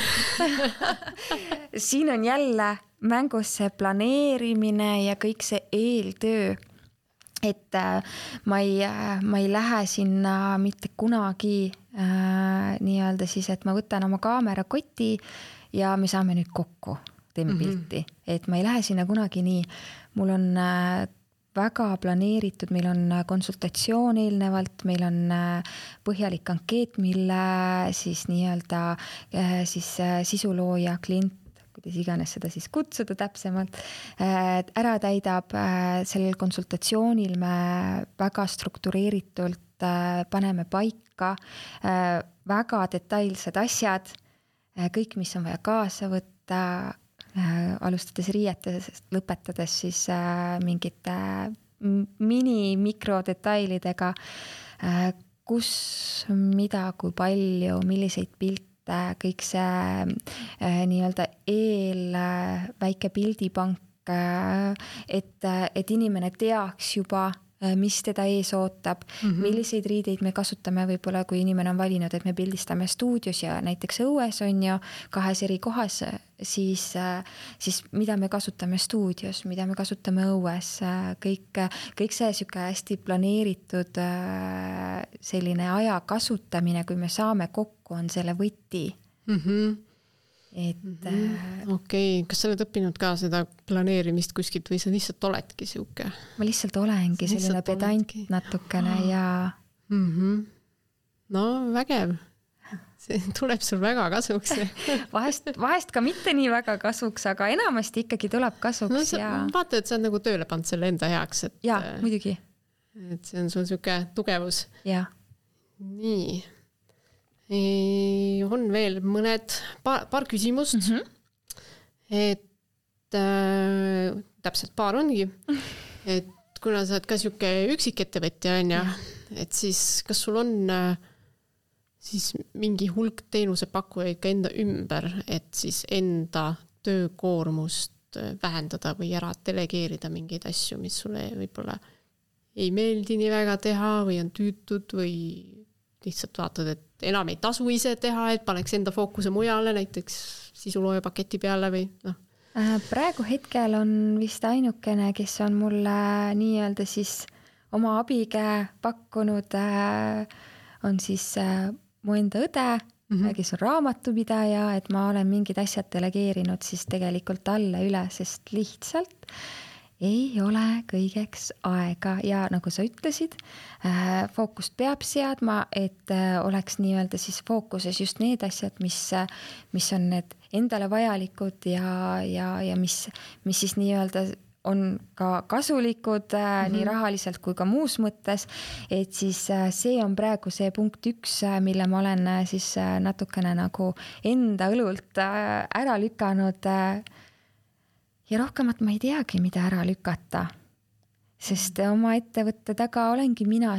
Siin on jälle mängus see planeerimine ja kõik see eeltöö. Et ma ei lähe sinna mitte kunagi nii-öelda siis, et ma võtan oma kaamera koti ja me saame nüüd kokku, teeme pilti. Et ma ei lähe sinna kunagi nii. Mul on väga planeeritud, meil on konsultatsioon eelnevalt, meil on põhjalik ankeet, mille siis nii-öelda siis sisulooja klient, kuidas iganes seda siis kutsuda täpsemalt, ära täidab. Sellel konsultatsioonil me väga struktureeritult paneme paika väga detailsed asjad, kõik, mis on vaja kaasa võtta, alustades riietest, lõpetades siis mingite mini-mikrodetailidega, kus, mida, kui palju, milliseid pilte, kõik see nii-öelda väike pildipank, et inimene teaks juba, mis teda ees ootab, milliseid riideid me kasutame võib-olla, kui inimene on valinud, et me pildistame stuudios ja näiteks õues on ju 2 eri kohas, siis mida me kasutame stuudios, mida me kasutame õues, kõik see süke hästi planeeritud selline aja kasutamine, kui me saame kokku, on selle võti. Okei, kas sa oled õppinud ka seda planeerimist kuskilt või sa lihtsalt oledki siuke? Ma lihtsalt olengi selline pedant natukene ja... No vägev. See tuleb sul väga kasuks. Vahest ka mitte nii väga kasuks, aga enamasti ikkagi tuleb kasuks. Vaata, et sa on nagu tööle pannud selle enda heaks. Ja, muidugi. Et see on sul siuke tugevus. Ja. Nii. On veel mõned paar küsimust, et täpselt paar ongi, et kuna sa oled ka siuke üksikettevõtja on ja, et siis kas sul on siis mingi hulk teenusepakkujaid ka enda ümber, et siis enda töökoormust vähendada või ära delegeerida mingeid asju, mis sulle võib-olla ei meeldi nii väga teha või on tüütud või lihtsalt vaatad, et enam ei tasu ise teha, et paneks enda fookuse mujale, näiteks sisulooja paketi peale või noh? Praegu hetkel on vist ainukene, kes on mulle nii-öelda siis oma abikäe pakkunud, on siis mu enda õde, kes on raamatupidaja, et ma olen mingid asjad delegeerinud siis tegelikult talle üle, sest lihtsalt ei ole kõigeks aega ja nagu sa ütlesid, fookust peab seadma, et oleks nii-öelda siis fookuses just need asjad, mis on need endale vajalikud ja mis siis nii-öelda on ka kasulikud nii rahaliselt kui ka muus mõttes, et siis see on praegu see punkt 1, mille ma olen siis natukene nagu enda õlult ära lükanud. Ja rohkemat ma ei teagi, mida ära lükata, sest oma ettevõtte taga olengi mina,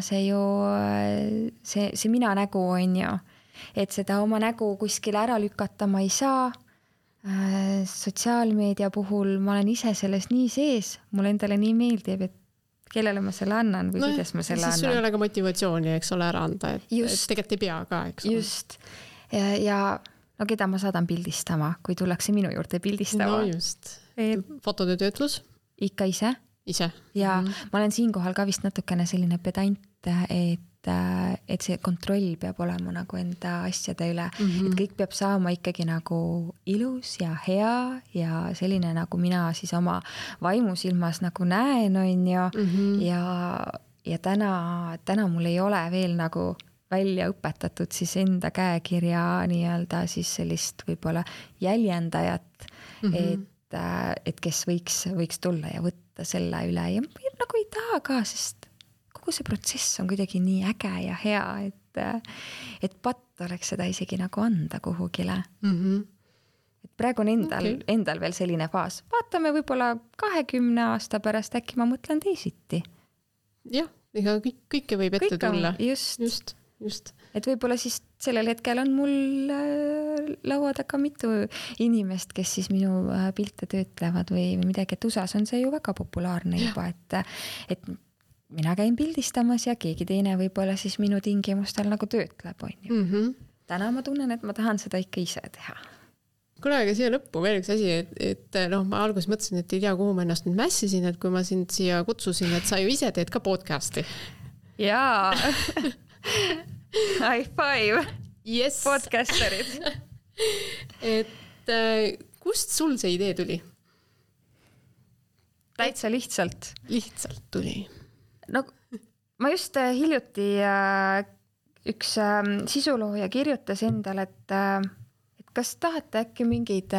see mina nägu on ju, et seda oma nägu kuskil ära lükata ma ei saa. Sotsiaalmeedia puhul ma olen ise selles nii sees, mulle endale nii meeldib, et kellele ma selle annan või kuidas ma selle annan. Siis sul ei ole ka motivatsiooni, eks ole, ära anda, et tegelikult ei pea ka, eks ole. Just. Ja no keda ma saadan pildistama, kui tullakse minu juurde pildistama? No just. Fototöötlus? Ikka ise. Ise? Ja ma olen siinkohal ka vist natukene selline pedant, et see kontroll peab olema nagu enda asjade üle. Et kõik peab saama ikkagi nagu ilus ja hea ja selline nagu mina siis oma vaimusilmas nagu näen on ju. Ja täna mul ei ole veel nagu välja õpetatud siis enda käekirja nii-öelda siis sellist võib-olla jäljendajat, et kes võiks tulla ja võtta selle üle ja nagu ei taha ka, sest kogu see protsess on kuidagi nii äge ja hea, et patt oleks seda isegi nagu anda kuhugile. Et praegu on endal veel selline faas. Vaatame võib-olla 20 aasta pärast, äkki ma mõtlen teisiti. Jah, ega kõike võib ette tulla. Just. Et võib-olla siis sellel hetkel on mul laua taga mitu inimest, kes siis minu pilte töötlevad või midagi, et USAs on see ju väga populaarne juba, et mina käin pildistamas ja keegi teine võib-olla siis minu tingimustel nagu töötleb, on ju. Täna ma tunnen, et ma tahan seda ikka ise teha. Kuule, aga siia lõppu veel üks asi, et ma alguses mõtlesin, et ei tea, kuhu ma ennast nüüd mässisin, et kui ma sind siia kutsusin, et sa ju ise teed ka podcasti. Jaa. High five. Yes. Podcasterid. Et kust sul see idee tuli? Täitsa lihtsalt. Lihtsalt tuli. No ma just hiljuti üks sisulooja kirjutas endale, et kas tahate äkki mingeid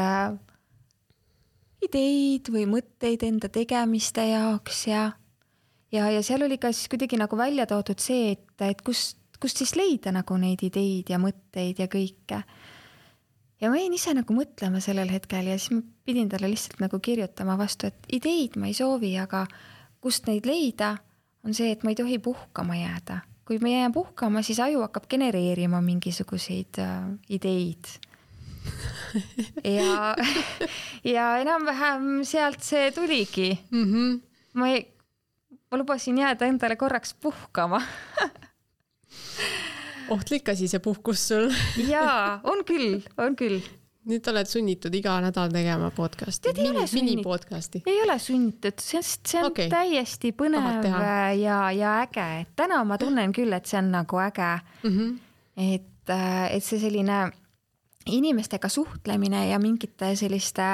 ideid või mõtteid enda tegemiste jaoks ja seal oli ka siis kuidagi nagu välja toodud see, et kust siis leida nagu neid ideid ja mõtteid ja kõike. Ja ma jäin ise nagu mõtlema sellel hetkel ja siis ma pidin talle lihtsalt nagu kirjutama vastu, et ideid ma ei soovi, aga kust neid leida on see, et ma ei tohi puhkama jääda. Kui ma jään puhkama, siis aju hakkab genereerima mingisuguseid ideid. Ja enam-vähem sealt see tuligi. Ma lubasin jääda endale korraks puhkama. Ohtlik asi see puhkus sul. Jaa, on küll. Nüüd oled sunnitud iga nädal tegema podcasti, mini-podcasti. Ei ole sunnitud, sest see on täiesti põnev ja äge. Täna ma tunnen küll, et see on nagu äge. Et see selline inimestega suhtlemine ja mingite selliste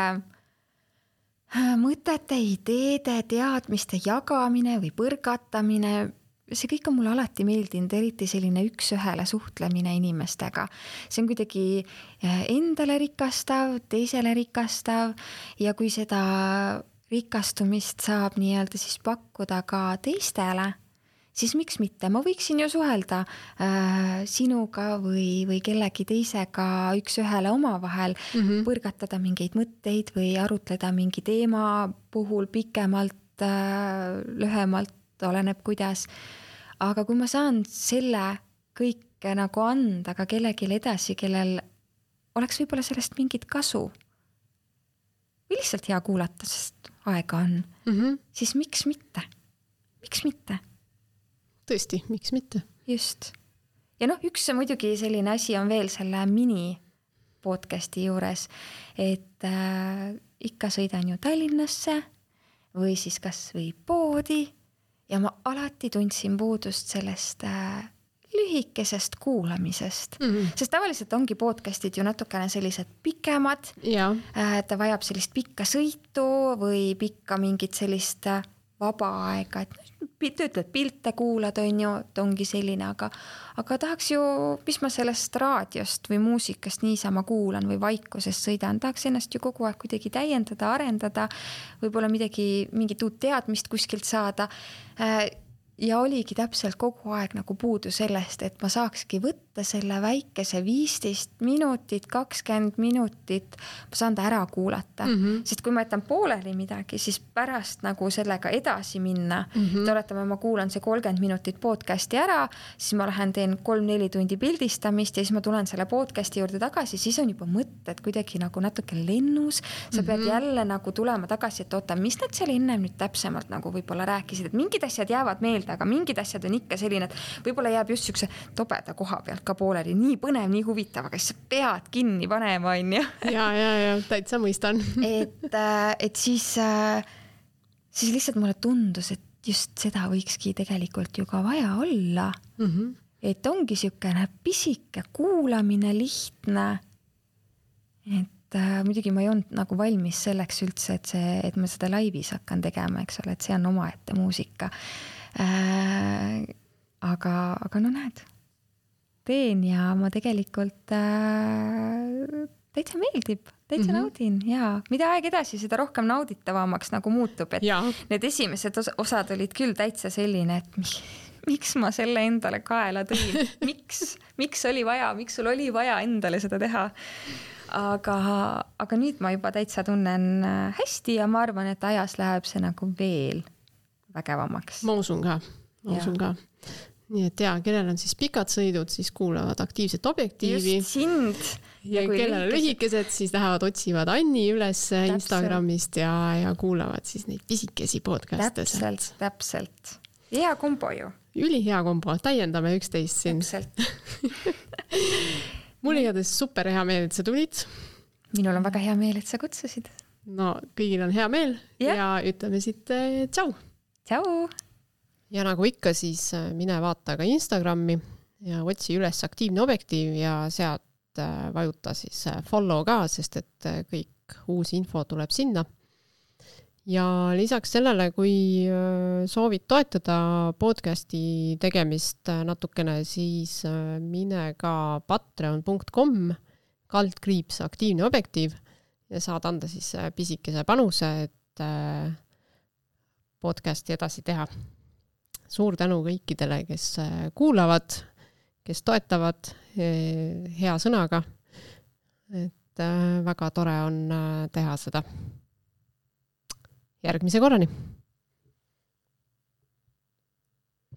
mõtete, ideede, teadmiste jagamine või põrgatamine, see kõik on mulle alati meeldinud, eriti selline üks-ühele suhtlemine inimestega. See on kuidagi endale rikastav, teisele rikastav ja kui seda rikastumist saab nii-öelda siis pakkuda ka teistele, siis miks mitte? Ma võiksin ju suhelda sinuga või kellegi teisega üks-ühele omavahel, põrgatada mingeid mõtteid või arutleda mingi teema puhul pikemalt, lühemalt, oleneb kuidas. Aga kui ma saan selle kõike nagu anda ka kellelegi edasi, kellel oleks võib-olla sellest mingit kasu või lihtsalt hea kuulata, sest aega on, siis miks mitte? Miks mitte? Tõesti, miks mitte? Just. Ja üks muidugi selline asi on veel selle mini podcasti juures, et ikka sõidan ju Tallinnasse või siis kas või poodi ja ma alati tundsin puudust sellest lühikesest kuulamisest. Sest tavaliselt ongi podcastid ju natukene sellised pikemad. Ta vajab sellist pikka sõitu või pikka mingit sellist vaba aega, et töötled pilte, kuulad, on ju, et ongi selline, aga tahaks ju, mis ma sellest raadiost või muusikast niisama kuulan või vaikusest sõidan, tahaks ennast ju kogu aeg kuidagi täiendada, arendada, võib-olla mingit uut teadmist kuskilt saada. Ja oligi täpselt kogu aeg nagu puudu sellest, et ma saakski võtta selle väikese 15 minutit, 20 minutit, ma saan ta ära kuulata. Sest kui ma jätan pooleli midagi, siis pärast nagu sellega edasi minna, oletame, ma kuulan see 30 minutit podcasti ära, siis ma lähen teen 3-4 tundi pildistamist ja siis ma tulen selle podcasti juurde tagasi, siis on juba mõtted kuidagi nagu natuke lennus, sa pead jälle nagu tulema tagasi, et oota, mis nad seal enne nüüd täpsemalt nagu võib-olla rääkisid, et mingid asjad jäävad meelde, aga mingid asjad on ikka selline, et võib-olla jääb just sükse tobeda koha pealt ka pooleli, nii põnev, nii huvitav, aga siis pead kinni panema, on ju. Ja, täitsa mõistan. et siis lihtsalt mulle tundus, et just seda võikski tegelikult ju ka vaja olla. Et ongi sükene pisike kuulamine, lihtne. Et muidugi ma ei olnud nagu valmis selleks üldse, et ma seda laivis hakkan tegema, eks ole, et see on omaette muusika. Aga no näed, teen ja ma tegelikult täitsa meeldib, täitsa naudin ja mida aeg edasi, seda rohkem nauditavamaks nagu muutub, et need esimesed osad olid küll täitsa selline, et miks ma selle endale kaela tõin, miks oli vaja, miks sul oli vaja endale seda teha. Aga nüüd ma juba täitsa tunnen hästi ja ma arvan, et ajas läheb see nagu veel vägevamaks. Ma usun ka. Nii et kellel on siis pikad sõidud, siis kuulavad aktiivset objektiivi. Just sind. Ja kellel lühikesed, siis lähevad, otsivad Anni üles Instagramist ja kuulavad siis neid pisikesi podcaste. Täpselt. Hea kombo ju. Ülihea kombo, täiendame üksteist siin. Täpselt. Mul igatahes super hea meel, et sa tulid. Minul on väga hea meel, et sa kutsusid. No, kõigil on hea meel ja ütleme siit tšau. Tšau! Ja nagu ikka, siis mine vaata ka Instagrami ja otsi üles aktiivne objektiiv ja sealt vajuta siis follow ka, sest et kõik uus info tuleb sinna. Ja lisaks sellele, kui soovid toetada podcasti tegemist natukene, siis mine ka patreon.com /aktiivne objektiiv ja saad anda siis pisikese panuse, et podcasti edasi teha. Suur tänu kõikidele, kes kuulavad, kes toetavad hea sõnaga. Et väga tore on teha seda. Järgmise korrani!